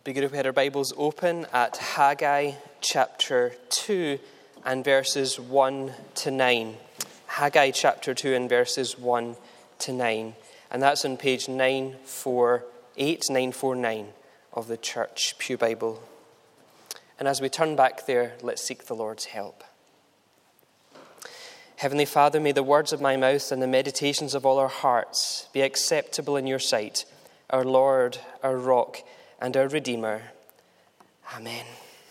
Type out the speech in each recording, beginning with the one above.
Be good if we had our Bibles open at Haggai chapter 2 and verses 1 to 9. Haggai chapter 2 and verses 1 to 9. And that's on page 949 of the Church Pew Bible. And as we turn back there, let's seek the Lord's help. Heavenly Father, may the words of my mouth and the meditations of all our hearts be acceptable in your sight, our Lord, our rock, and our Redeemer. Amen.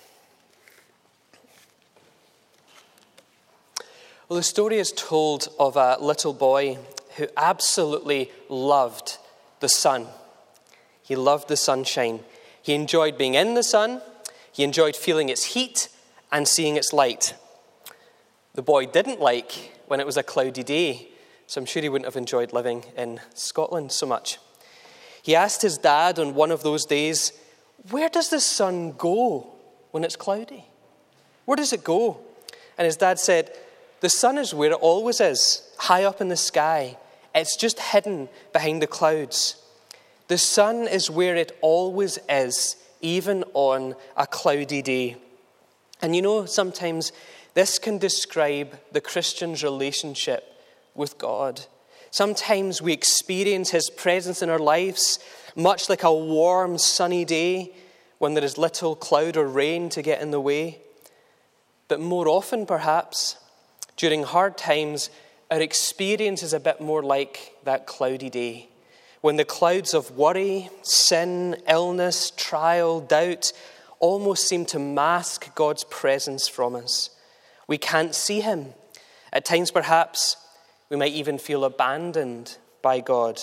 Well, the story is told of a little boy who absolutely loved the sun. He loved the sunshine. He enjoyed being in the sun. He enjoyed feeling its heat and seeing its light. The boy didn't like when it was a cloudy day, so I'm sure he wouldn't have enjoyed living in Scotland so much. He asked his dad on one of those days, "Where does the sun go when it's cloudy? Where does it go?" And his dad said, "The sun is where it always is, high up in the sky. It's just hidden behind the clouds. The sun is where it always is, even on a cloudy day." And you know, sometimes this can describe the Christian's relationship with God. Sometimes we experience his presence in our lives, much like a warm, sunny day when there is little cloud or rain to get in the way. But more often, perhaps, during hard times, our experience is a bit more like that cloudy day, when the clouds of worry, sin, illness, trial, doubt almost seem to mask God's presence from us. We can't see him. At times, perhaps, we might even feel abandoned by God.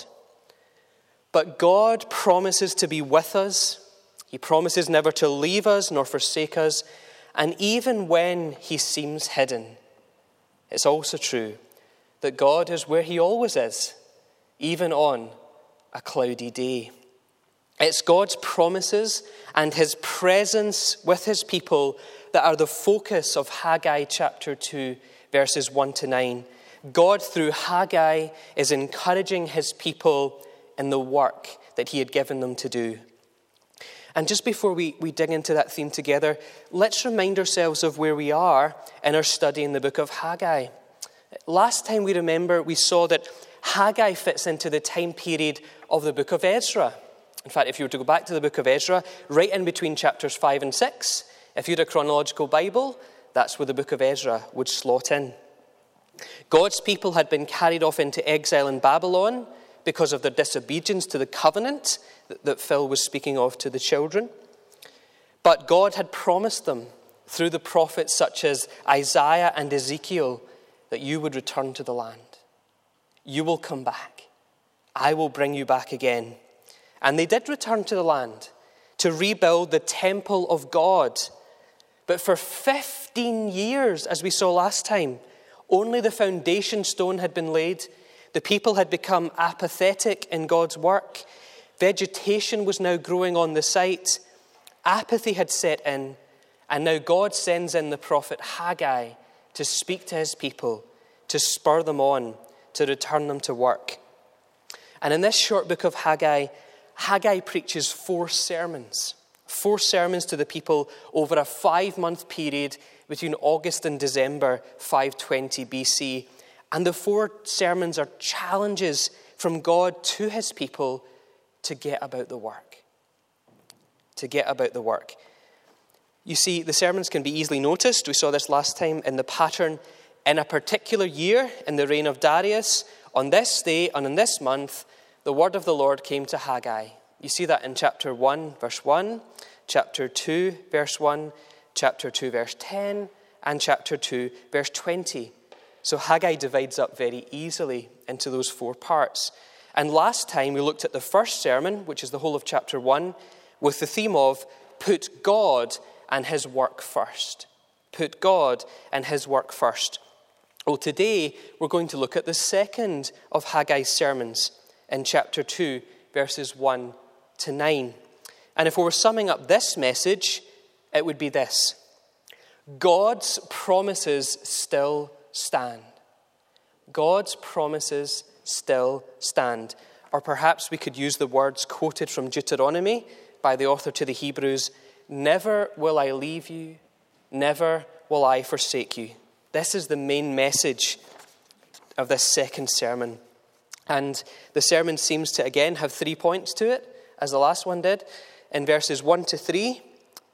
But God promises to be with us. He promises never to leave us nor forsake us. And even when he seems hidden, it's also true that God is where he always is, even on a cloudy day. It's God's promises and his presence with his people that are the focus of Haggai chapter 2, verses 1 to 9. God, through Haggai, is encouraging his people in the work that he had given them to do. And just before we dig into that theme together, let's remind ourselves of where we are in our study in the book of Haggai. Last time we saw that Haggai fits into the time period of the book of Ezra. In fact, if you were to go back to the book of Ezra, right in between chapters 5 and 6, if you had a chronological Bible, that's where the book of Ezra would slot in. God's people had been carried off into exile in Babylon because of their disobedience to the covenant that Phil was speaking of to the children. But God had promised them through the prophets such as Isaiah and Ezekiel that you would return to the land. You will come back. I will bring you back again. And they did return to the land to rebuild the temple of God. But for 15 years, as we saw last time, only the foundation stone had been laid. The people had become apathetic in God's work. Vegetation was now growing on the site. Apathy had set in. And now God sends in the prophet Haggai to speak to his people, to spur them on, to return them to work. And in this short book of Haggai, Haggai preaches 4 sermons. 4 sermons to the people over a 5-month period between August and December 520 BC. And the 4 sermons are challenges from God to his people to get about the work. To get about the work. You see, the sermons can be easily noticed. We saw this last time in the pattern. In a particular year, in the reign of Darius, on this day and in this month, the word of the Lord came to Haggai. You see that in chapter 1, verse 1, chapter 2, verse 1, chapter 2, verse 10, and chapter 2, verse 20. So Haggai divides up very easily into those 4 parts. And last time we looked at the first sermon, which is the whole of chapter 1, with the theme of put God and his work first. Put God and his work first. Well, today we're going to look at the second of Haggai's sermons in chapter 2, verses 1 to 9. And if we were summing up this message, it would be this: God's promises still stand. God's promises still stand. Or perhaps we could use the words quoted from Deuteronomy by the author to the Hebrews, "Never will I leave you, never will I forsake you." This is the main message of this second sermon. And the sermon seems to, again, have 3 points to it, as the last one did. In verses 1 to 3,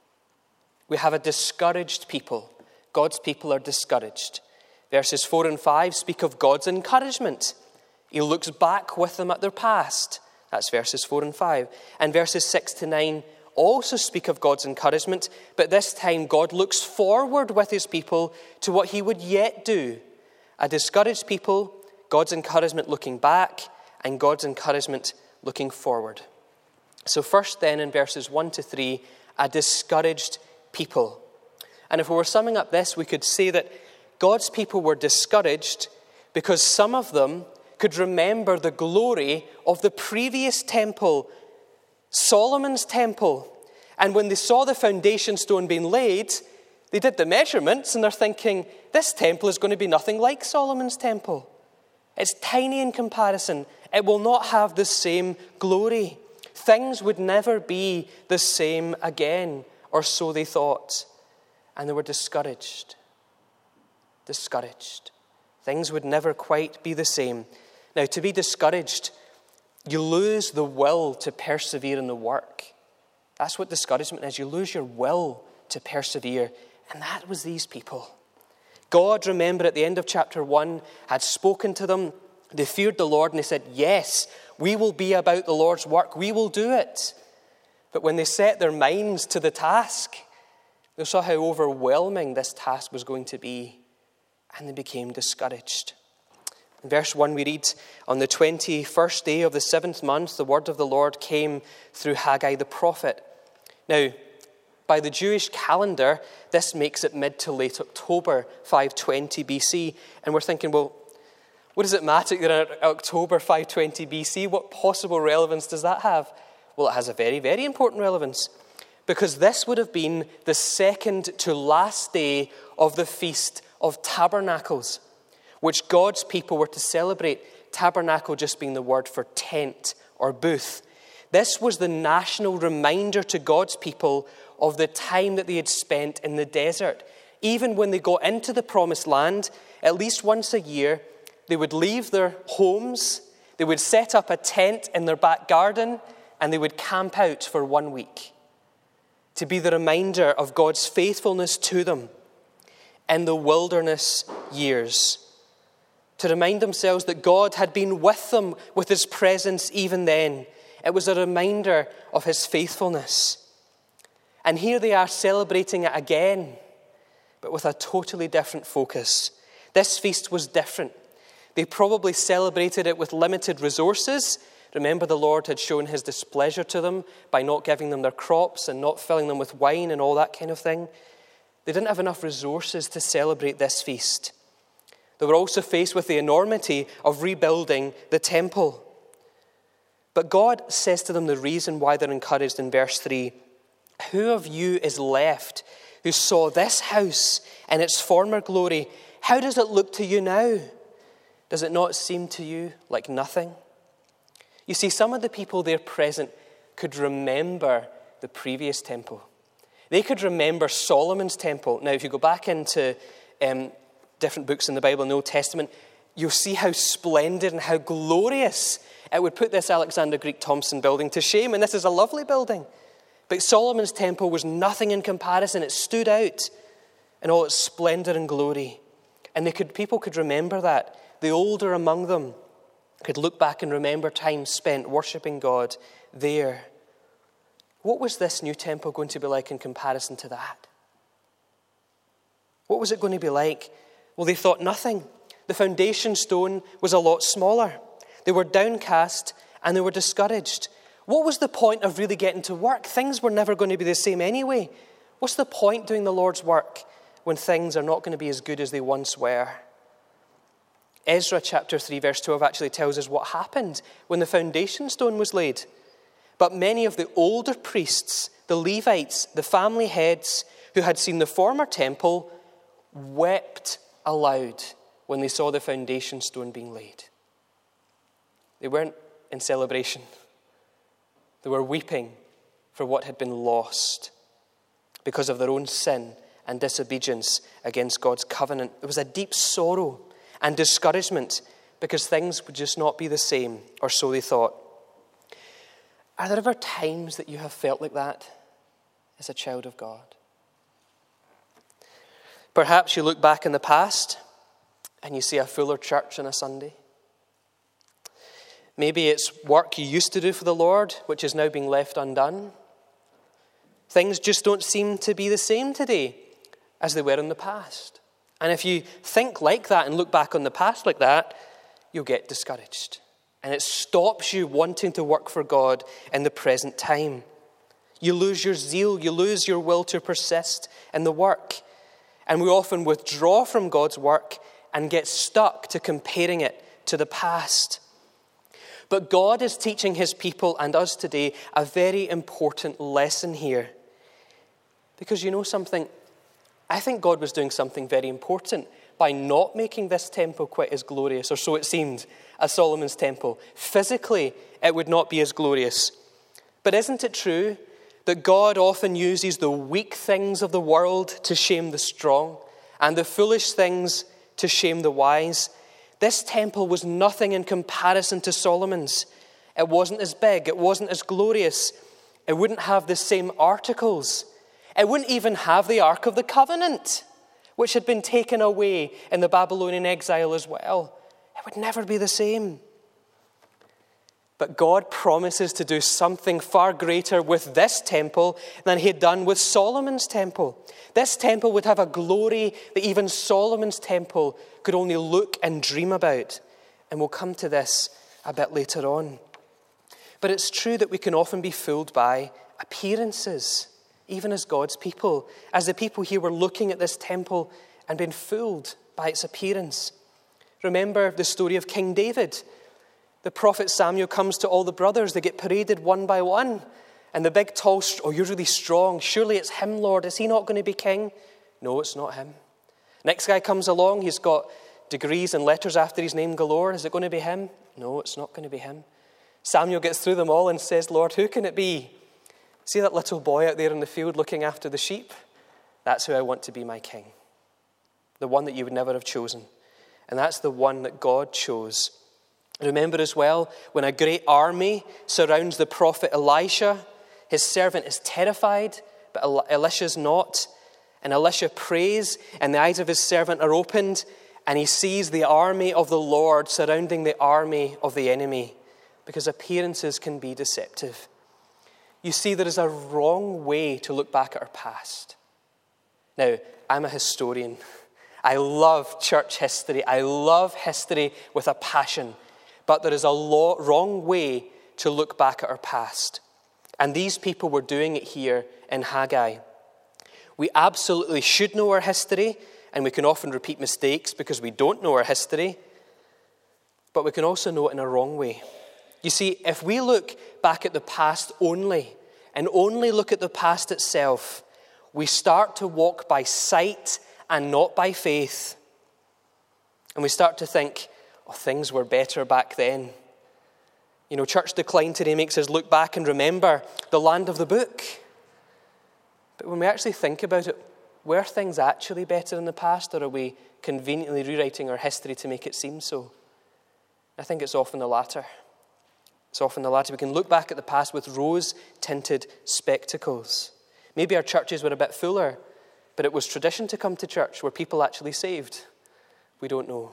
we have a discouraged people. God's people are discouraged. Verses 4 and 5 speak of God's encouragement. He looks back with them at their past. That's verses 4 and 5. And verses 6 to 9 also speak of God's encouragement, but this time God looks forward with his people to what he would yet do. A discouraged people, God's encouragement looking back, and God's encouragement looking forward. So first then in verses 1 to 3, a discouraged people. And if we were summing up this, we could say that God's people were discouraged because some of them could remember the glory of the previous temple, Solomon's temple. And when they saw the foundation stone being laid, they did the measurements and they're thinking, this temple is going to be nothing like Solomon's temple. It's tiny in comparison. It will not have the same glory. Things would never be the same again, or so they thought. And they were discouraged. Discouraged. Things would never quite be the same. Now, to be discouraged, you lose the will to persevere in the work. That's what discouragement is. You lose your will to persevere. And that was these people. God, remember, at the end of chapter 1, had spoken to them. They feared the Lord and they said, yes, we will be about the Lord's work. We will do it. But when they set their minds to the task, they saw how overwhelming this task was going to be. And they became discouraged. In verse 1 we read, on the 21st day of the 7th month, the word of the Lord came through Haggai the prophet. Now, by the Jewish calendar, this makes it mid to late October, 520 BC. And we're thinking, well, what does it matter that you're in October 520 BC? What possible relevance does that have? Well, it has a very, very important relevance. Because this would have been the second to last day of the Feast of Tabernacles, which God's people were to celebrate. Tabernacle just being the word for tent or booth. This was the national reminder to God's people of the time that they had spent in the desert. Even when they got into the promised land, at least once a year, they would leave their homes, they would set up a tent in their back garden, and they would camp out for 1 week to be the reminder of God's faithfulness to them in the wilderness years. To remind themselves that God had been with them with his presence even then. It was a reminder of his faithfulness. And here they are celebrating it again, but with a totally different focus. This feast was different. They probably celebrated it with limited resources. Remember, the Lord had shown his displeasure to them by not giving them their crops and not filling them with wine and all that kind of thing. They didn't have enough resources to celebrate this feast. They were also faced with the enormity of rebuilding the temple. But God says to them the reason why they're encouraged in verse 3. Who of you is left who saw this house in its former glory? How does it look to you now? Does it not seem to you like nothing? You see, some of the people there present could remember the previous temple. They could remember Solomon's temple. Now, if you go back into different books in the Bible in the Old Testament, you'll see how splendid and how glorious it would put this Alexander Greek Thompson building to shame. And this is a lovely building. But Solomon's temple was nothing in comparison. It stood out in all its splendor and glory. And people could remember that. The older among them could look back and remember time spent worshiping God there. What was this new temple going to be like in comparison to that? What was it going to be like? Well, they thought nothing. The foundation stone was a lot smaller. They were downcast and they were discouraged. What was the point of really getting to work? Things were never going to be the same anyway. What's the point doing the Lord's work when things are not going to be as good as they once were? Ezra chapter 3 verse 12 actually tells us what happened when the foundation stone was laid. But many of the older priests, the Levites, the family heads who had seen the former temple wept aloud when they saw the foundation stone being laid. They weren't in celebration. They were weeping for what had been lost because of their own sin and disobedience against God's covenant. There was a deep sorrow and discouragement because things would just not be the same, or so they thought. Are there ever times that you have felt like that as a child of God? Perhaps you look back in the past and you see a fuller church on a Sunday. Maybe it's work you used to do for the Lord, which is now being left undone. Things just don't seem to be the same today as they were in the past. And if you think like that and look back on the past like that, you'll get discouraged. And it stops you wanting to work for God in the present time. You lose your zeal, you lose your will to persist in the work. And we often withdraw from God's work and get stuck to comparing it to the past. But God is teaching his people and us today a very important lesson here. Because you know something? I think God was doing something very important by not making this temple quite as glorious, or so it seemed, as Solomon's temple. Physically, it would not be as glorious. But isn't it true that God often uses the weak things of the world to shame the strong, and the foolish things to shame the wise? This temple was nothing in comparison to Solomon's. It wasn't as big. It wasn't as glorious. It wouldn't have the same articles. It wouldn't even have the Ark of the Covenant, which had been taken away in the Babylonian exile as well. It would never be the same. But God promises to do something far greater with this temple than he had done with Solomon's temple. This temple would have a glory that even Solomon's temple could only look and dream about. And we'll come to this a bit later on. But it's true that we can often be fooled by appearances, even as God's people. As the people here were looking at this temple and being fooled by its appearance. Remember the story of King David. The prophet Samuel comes to all the brothers. They get paraded one by one. And the big, tall, oh, you're really strong. Surely it's him, Lord. Is he not going to be king? No, it's not him. Next guy comes along. He's got degrees and letters after his name galore. Is it going to be him? No, it's not going to be him. Samuel gets through them all and says, Lord, who can it be? See that little boy out there in the field looking after the sheep? That's who I want to be my king. The one that you would never have chosen. And that's the one that God chose. Remember as well, when a great army surrounds the prophet Elisha, his servant is terrified, but Elisha's not. And Elisha prays, and the eyes of his servant are opened, and he sees the army of the Lord surrounding the army of the enemy, because appearances can be deceptive. You see, there is a wrong way to look back at our past. Now, I'm a historian. I love church history. I love history with a passion. But there is a wrong way to look back at our past. And these people were doing it here in Haggai. We absolutely should know our history, and we can often repeat mistakes because we don't know our history. But we can also know it in a wrong way. You see, if we look back at the past only, and only look at the past itself, we start to walk by sight and not by faith. And we start to think, oh, things were better back then. You know, church decline today makes us look back and remember the land of the book. But when we actually think about it, were things actually better in the past, or are we conveniently rewriting our history to make it seem so? I think it's often the latter. It's often the latter. We can look back at the past with rose-tinted spectacles. Maybe our churches were a bit fuller, but it was tradition to come to church. Were people actually saved? We don't know.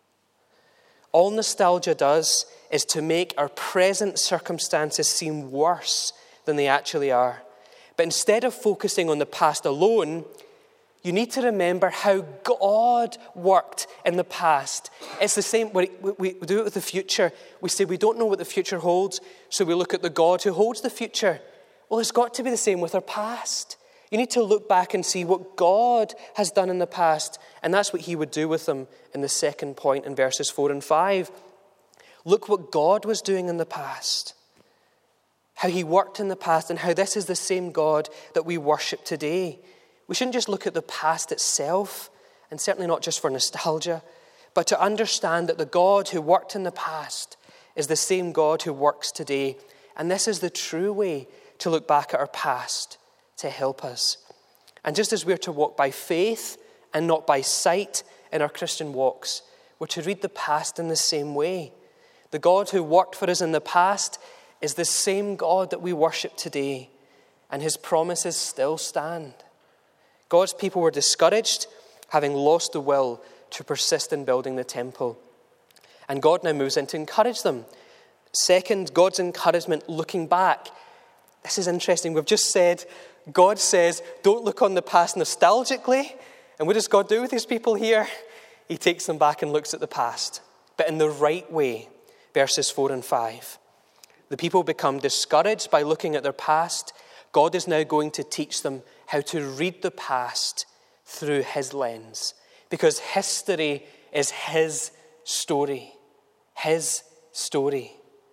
All nostalgia does is to make our present circumstances seem worse than they actually are. But instead of focusing on the past alone, you need to remember how God worked in the past. It's the same, we do it with the future. We say we don't know what the future holds, so we look at the God who holds the future. Well, it's got to be the same with our past. You need to look back and see what God has done in the past, and that's what he would do with them in the second point in verses 4 and 5. Look what God was doing in the past, how he worked in the past, and how this is the same God that we worship today. We shouldn't just look at the past itself, and certainly not just for nostalgia, but to understand that the God who worked in the past is the same God who works today. And this is the true way to look back at our past to help us. And just as we're to walk by faith and not by sight in our Christian walks, we're to read the past in the same way. The God who worked for us in the past is the same God that we worship today, and his promises still stand. God's people were discouraged, having lost the will to persist in building the temple. And God now moves in to encourage them. Second, God's encouragement looking back. This is interesting. We've just said, God says, don't look on the past nostalgically. And what does God do with his people here? He takes them back and looks at the past, but in the right way. Verses 4 and 5. The people become discouraged by looking at their past. God is now going to teach them how to read the past through his lens, because history is his story. His story.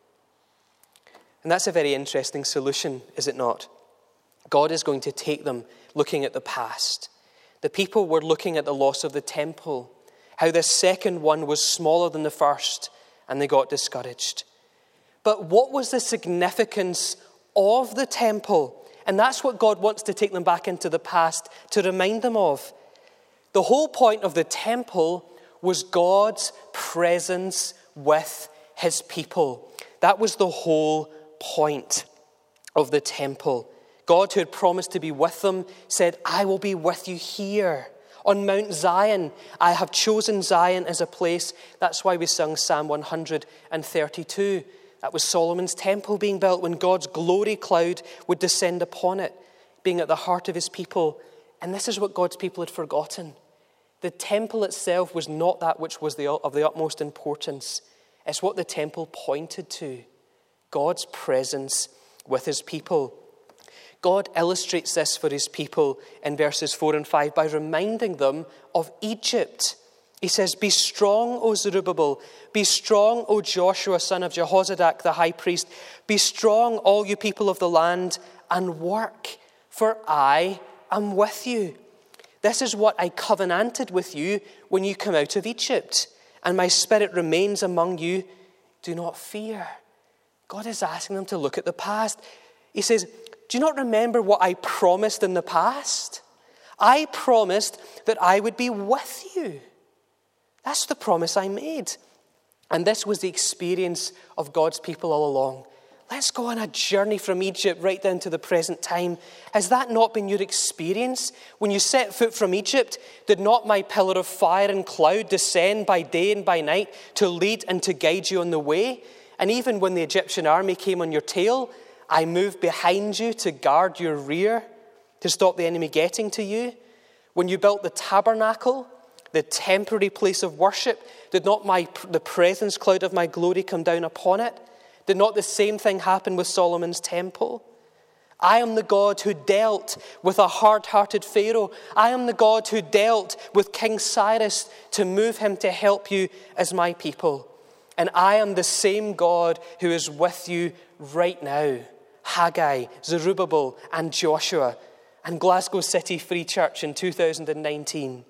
And that's a very interesting solution, is it not? God is going to take them looking at the past. The people were looking at the loss of the temple, how the second one was smaller than the first, and they got discouraged. But what was the significance of the temple? And that's what God wants to take them back into the past to remind them of. The whole point of the temple was God's presence with his people. That was the whole point of the temple. God, who had promised to be with them, said, I will be with you here on Mount Zion. I have chosen Zion as a place. That's why we sung Psalm 132. That was Solomon's temple being built when God's glory cloud would descend upon it, being at the heart of his people. And this is what God's people had forgotten. The temple itself was not that which was of the utmost importance. It's what the temple pointed to. God's presence with his people. God illustrates this for his people in verses 4 and 5 by reminding them of Egypt. He says, be strong, O Zerubbabel. Be strong, O Joshua, son of Jehozadak, the high priest. Be strong, all you people of the land, and work, for I am with you. This is what I covenanted with you when you come out of Egypt, and my spirit remains among you. Do not fear. God is asking them to look at the past. He says, do you not remember what I promised in the past? I promised that I would be with you. That's the promise I made. And this was the experience of God's people all along. Let's go on a journey from Egypt right down to the present time. Has that not been your experience? When you set foot from Egypt, did not my pillar of fire and cloud descend by day and by night to lead and to guide you on the way? And even when the Egyptian army came on your tail, I moved behind you to guard your rear, to stop the enemy getting to you. When you built the tabernacle, the temporary place of worship, did not the presence cloud of my glory come down upon it? Did not the same thing happen with Solomon's temple? I am the God who dealt with a hard-hearted Pharaoh. I am the God who dealt with King Cyrus to move him to help you as my people. And I am the same God who is with you right now. Haggai, Zerubbabel, and Joshua, and Glasgow City Free Church in 2019.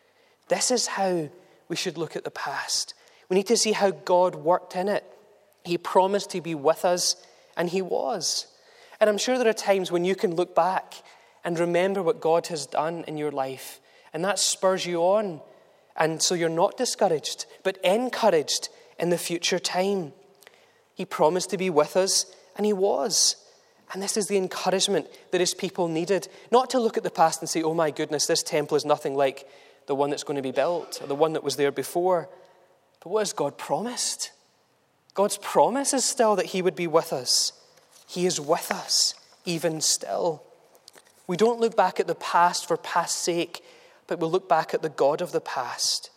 This is how we should look at the past. We need to see how God worked in it. He promised to be with us, and he was. And I'm sure there are times when you can look back and remember what God has done in your life, and that spurs you on. And so you're not discouraged, but encouraged in the future time. He promised to be with us, and he was. And this is the encouragement that his people needed. Not to look at the past and say, oh my goodness, this temple is nothing like the one that's going to be built, or the one that was there before. But what has God promised? God's promise is still that he would be with us. He is with us, even still. We don't look back at the past for past's sake, but we'll look back at the God of the past.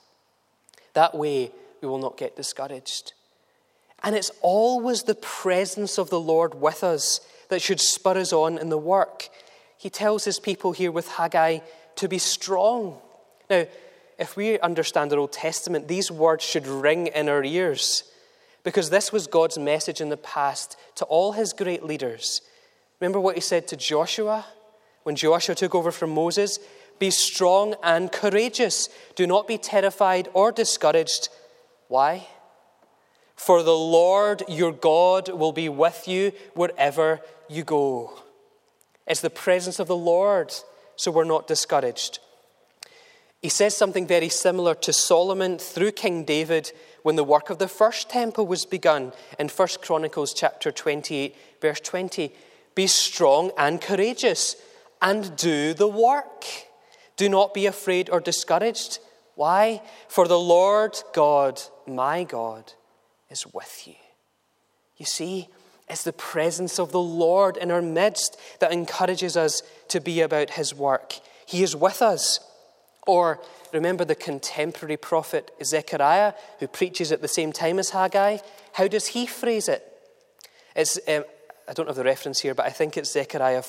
That way, we will not get discouraged. And it's always the presence of the Lord with us that should spur us on in the work. He tells his people here with Haggai to be strong. Now, if we understand the Old Testament, these words should ring in our ears, because this was God's message in the past to all his great leaders. Remember what he said to Joshua when Joshua took over from Moses? Be strong and courageous. Do not be terrified or discouraged. Why? For the Lord your God will be with you wherever you go. It's the presence of the Lord, so we're not discouraged. He says something very similar to Solomon through King David when the work of the first temple was begun in 1 Chronicles chapter 28, verse 20. Be strong and courageous and do the work. Do not be afraid or discouraged. Why? For the Lord God, my God, is with you. You see, it's the presence of the Lord in our midst that encourages us to be about his work. He is with us. Or remember the contemporary prophet Zechariah, who preaches at the same time as Haggai. How does he phrase it? It's I don't have the reference here, but I think it's Zechariah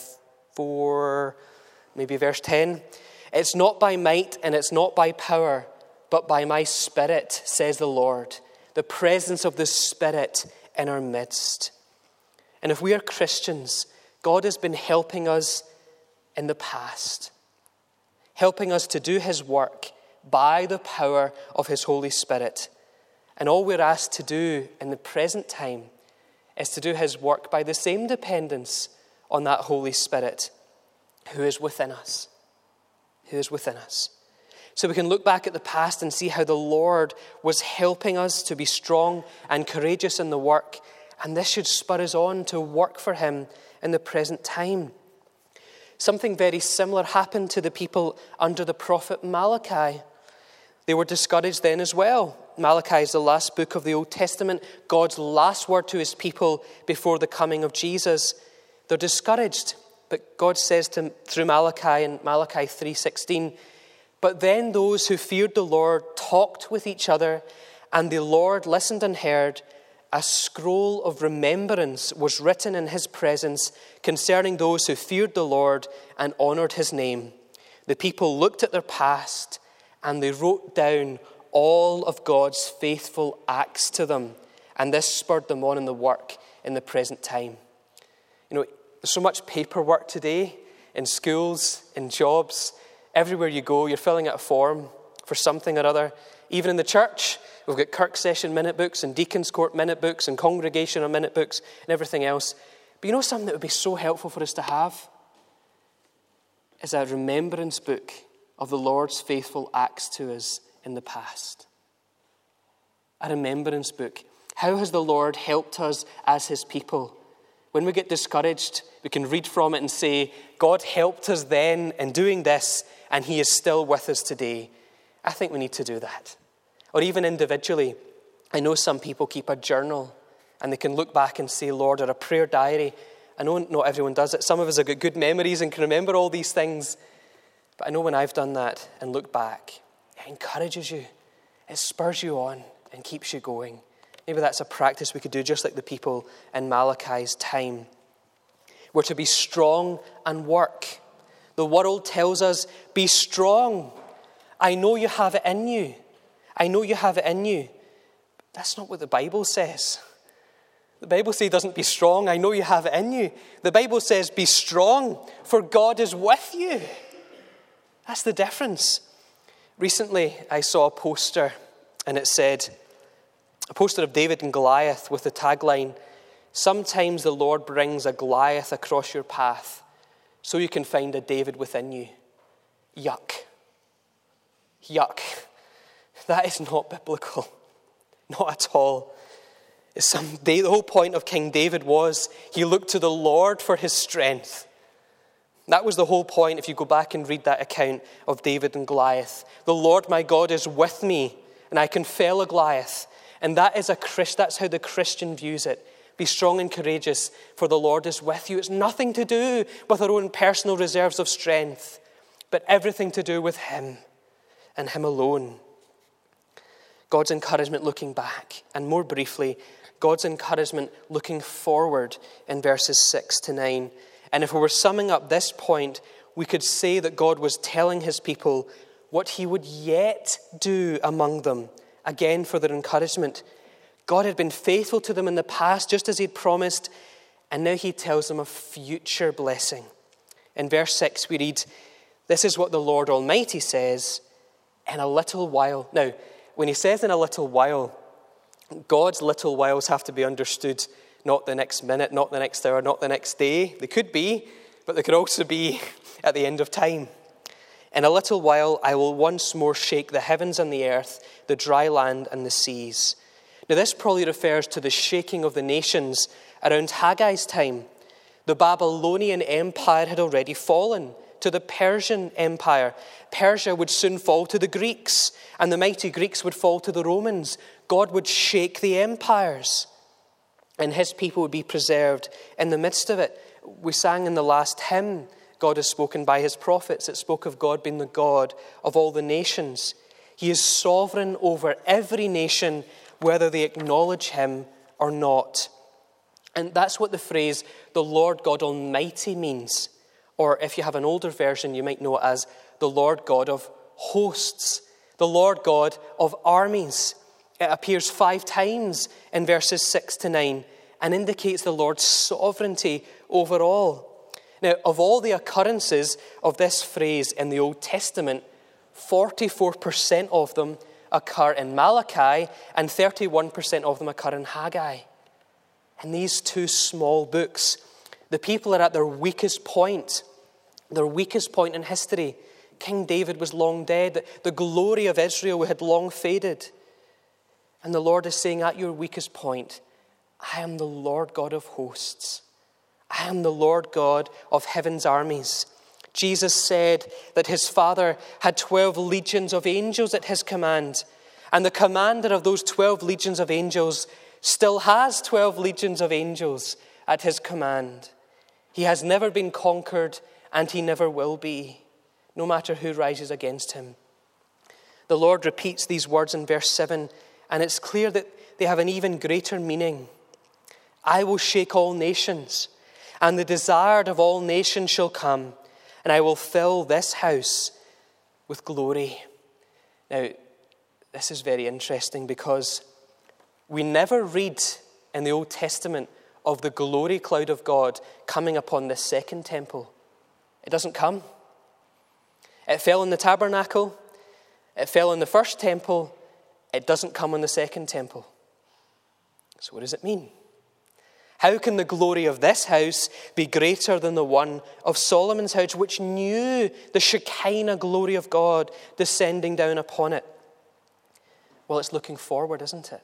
4, maybe verse 10. It's not by might and it's not by power, but by my Spirit, says the Lord. The presence of the Spirit in our midst. And if we are Christians, God has been helping us in the past, helping us to do his work by the power of his Holy Spirit. And all we're asked to do in the present time is to do his work by the same dependence on that Holy Spirit who is within us. Who is within us. So we can look back at the past and see how the Lord was helping us to be strong and courageous in the work. And this should spur us on to work for him in the present time. Something very similar happened to the people under the prophet Malachi. They were discouraged then as well. Malachi is the last book of the Old Testament, God's last word to his people before the coming of Jesus. They're discouraged, but God says through Malachi in Malachi 3:16, but then those who feared the Lord talked with each other, and the Lord listened and heard. A scroll of remembrance was written in his presence concerning those who feared the Lord and honored his name. The people looked at their past and they wrote down all of God's faithful acts to them. And this spurred them on in the work in the present time. You know, there's so much paperwork today in schools, in jobs. Everywhere you go, you're filling out a form for something or other. Even in the church, we've got Kirk Session minute books and Deacon's Court minute books and Congregational minute books and everything else. But you know something that would be so helpful for us to have? Is a remembrance book of the Lord's faithful acts to us in the past. A remembrance book. How has the Lord helped us as his people? When we get discouraged, we can read from it and say, God helped us then in doing this, and he is still with us today. I think we need to do that. Or even individually, I know some people keep a journal and they can look back and say, Lord, or a prayer diary. I know not everyone does it. Some of us have got good memories and can remember all these things. But I know when I've done that and looked back, it encourages you. It spurs you on and keeps you going. Maybe that's a practice we could do just like the people in Malachi's time. We're to be strong and work. The world tells us, be strong. I know you have it in you. I know you have it in you. That's not what the Bible says. The Bible says doesn't be strong. I know you have it in you. The Bible says be strong, for God is with you. That's the difference. Recently, I saw a poster, and it said, a poster of David and Goliath with the tagline, sometimes the Lord brings a Goliath across your path so you can find a David within you. Yuck. Yuck. That is not biblical. Not at all. The whole point of King David was he looked to the Lord for his strength. That was the whole point if you go back and read that account of David and Goliath. The Lord my God is with me and I can fell a Goliath. And that's how the Christian views it. Be strong and courageous, for the Lord is with you. It's nothing to do with our own personal reserves of strength, but everything to do with him and him alone. God's encouragement looking back, and more briefly, God's encouragement looking forward in verses 6 to 9. And if we were summing up this point, we could say that God was telling his people what he would yet do among them, again for their encouragement. God had been faithful to them in the past, just as he'd promised, and now he tells them of future blessing. In verse 6 we read, this is what the Lord Almighty says, in a little while. Now, when he says in a little while, God's little whiles have to be understood not the next minute, not the next hour, not the next day. They could be, but they could also be at the end of time. In a little while, I will once more shake the heavens and the earth, the dry land and the seas. Now, this probably refers to the shaking of the nations around Haggai's time. The Babylonian Empire had already fallen to the Persian Empire. Persia would soon fall to the Greeks, and the mighty Greeks would fall to the Romans. God would shake the empires, and his people would be preserved in the midst of it. We sang in the last hymn, God has spoken by his prophets. It spoke of God being the God of all the nations. He is sovereign over every nation, whether they acknowledge him or not. And that's what the phrase, the Lord God Almighty, means. Or if you have an older version, you might know it as the Lord God of hosts, the Lord God of armies. It appears 5 times in verses 6 to 9 and indicates the Lord's sovereignty over all. Now, of all the occurrences of this phrase in the Old Testament, 44% of them occur in Malachi and 31% of them occur in Haggai. In these 2 small books, the people are at their weakest point in history. King David was long dead. The glory of Israel had long faded. And the Lord is saying, at your weakest point, I am the Lord God of hosts. I am the Lord God of heaven's armies. Jesus said that his Father had 12 legions of angels at his command. And the commander of those 12 legions of angels still has 12 legions of angels at his command. He has never been conquered, and he never will be, no matter who rises against him. The Lord repeats these words in verse 7, and it's clear that they have an even greater meaning. I will shake all nations, and the desired of all nations shall come, and I will fill this house with glory. Now, this is very interesting because we never read in the Old Testament of the glory cloud of God coming upon this second temple. It doesn't come. It fell in the tabernacle. It fell in the first temple. It doesn't come in the second temple. So what does it mean? How can the glory of this house be greater than the one of Solomon's house, which knew the Shekinah glory of God descending down upon it? Well, it's looking forward, isn't it?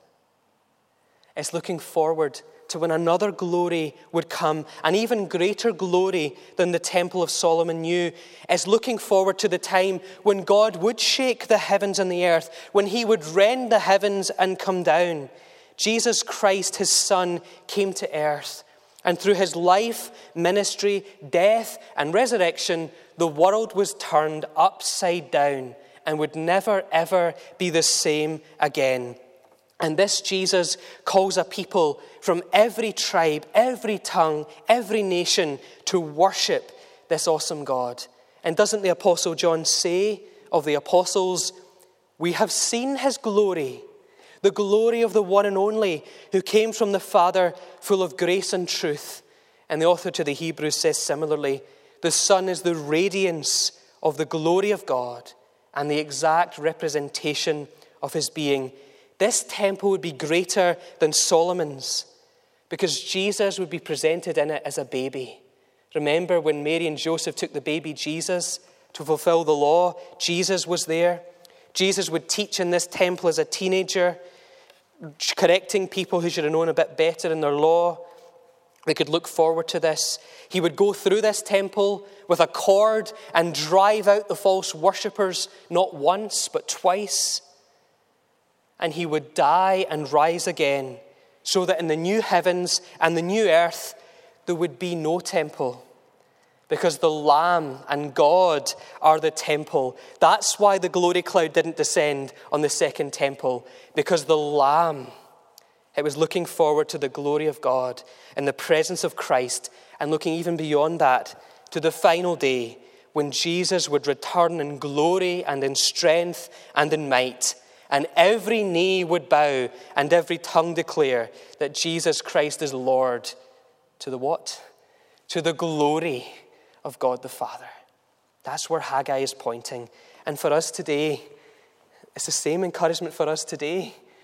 It's looking forward to when another glory would come, an even greater glory than the temple of Solomon knew. It's looking forward to the time when God would shake the heavens and the earth, when he would rend the heavens and come down. Jesus Christ, his Son, came to earth. And through his life, ministry, death, and resurrection, the world was turned upside down and would never, ever be the same again. And this Jesus calls a people from every tribe, every tongue, every nation to worship this awesome God. And doesn't the Apostle John say of the apostles, we have seen his glory, the glory of the one and only who came from the Father, full of grace and truth. And the author to the Hebrews says similarly, the Son is the radiance of the glory of God and the exact representation of his being. This temple would be greater than Solomon's because Jesus would be presented in it as a baby. Remember when Mary and Joseph took the baby Jesus to fulfill the law? Jesus was there. Jesus would teach in this temple as a teenager, correcting people who should have known a bit better in their law. They could look forward to this. He would go through this temple with a cord and drive out the false worshippers, not once, but twice. And he would die and rise again, so that in the new heavens and the new earth, there would be no temple. Because the Lamb and God are the temple. That's why the glory cloud didn't descend on the second temple. Because the Lamb, it was looking forward to the glory of God and the presence of Christ, and looking even beyond that to the final day when Jesus would return in glory and in strength and in might. And every knee would bow and every tongue declare that Jesus Christ is Lord. To the what? To the glory of God the Father. That's where Haggai is pointing. And for us today, it's the same encouragement for us today.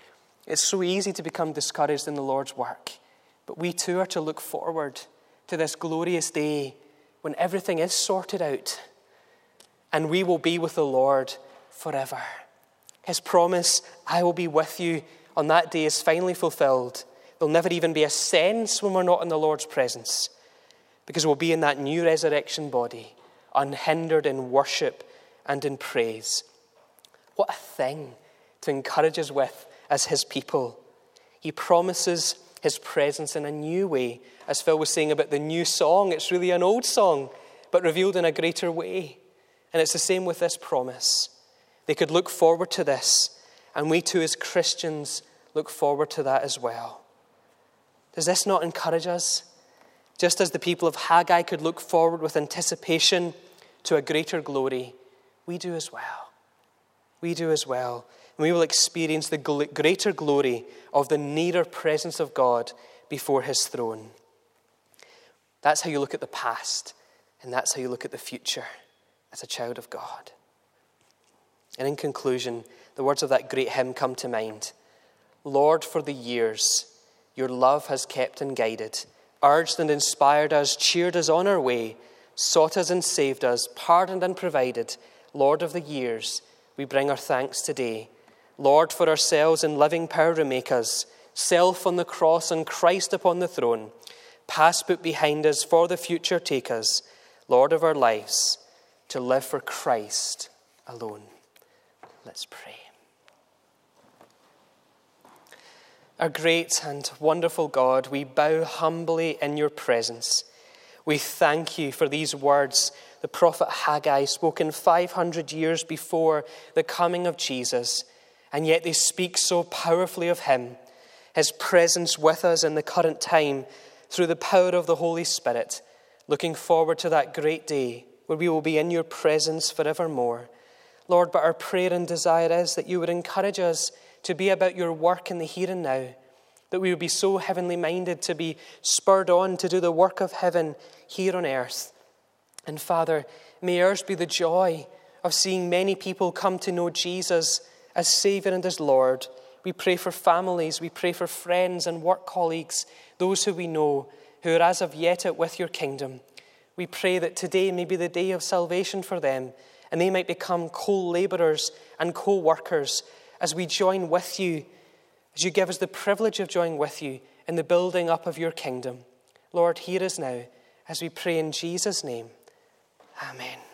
It's so easy to become discouraged in the Lord's work. But we too are to look forward to this glorious day when everything is sorted out and we will be with the Lord forever. His promise, I will be with you on that day, is finally fulfilled. There'll never even be a sense when we're not in the Lord's presence, because we'll be in that new resurrection body, unhindered in worship and in praise. What a thing to encourage us with as his people. He promises his presence in a new way. As Phil was saying about the new song, it's really an old song, but revealed in a greater way. And it's the same with this promise. They could look forward to this, and we too as Christians look forward to that as well. Does this not encourage us? Just as the people of Haggai could look forward with anticipation to a greater glory, we do as well. We do as well. And we will experience the greater glory of the nearer presence of God before his throne. That's how you look at the past, and that's how you look at the future as a child of God. And in conclusion, the words of that great hymn come to mind. Lord, for the years your love has kept and guided, urged and inspired us, cheered us on our way, sought us and saved us, pardoned and provided. Lord of the years, we bring our thanks today. Lord, for ourselves in living power remake us, self on the cross and Christ upon the throne. Past put behind us, for the future take us, Lord of our lives, to live for Christ alone. Let's pray. Our great and wonderful God, we bow humbly in your presence. We thank you for these words the prophet Haggai spoken 500 years before the coming of Jesus, and yet they speak so powerfully of him, his presence with us in the current time through the power of the Holy Spirit, looking forward to that great day where we will be in your presence forevermore. Lord, but our prayer and desire is that you would encourage us to be about your work in the here and now, that we would be so heavenly minded to be spurred on to do the work of heaven here on earth. And Father, may ours be the joy of seeing many people come to know Jesus as Saviour and as Lord. We pray for families, we pray for friends and work colleagues, those who we know, who are as of yet out with your kingdom. We pray that today may be the day of salvation for them, and they might become co-labourers and co-workers as we join with you, as you give us the privilege of joining with you in the building up of your kingdom. Lord, hear us now as we pray in Jesus' name. Amen.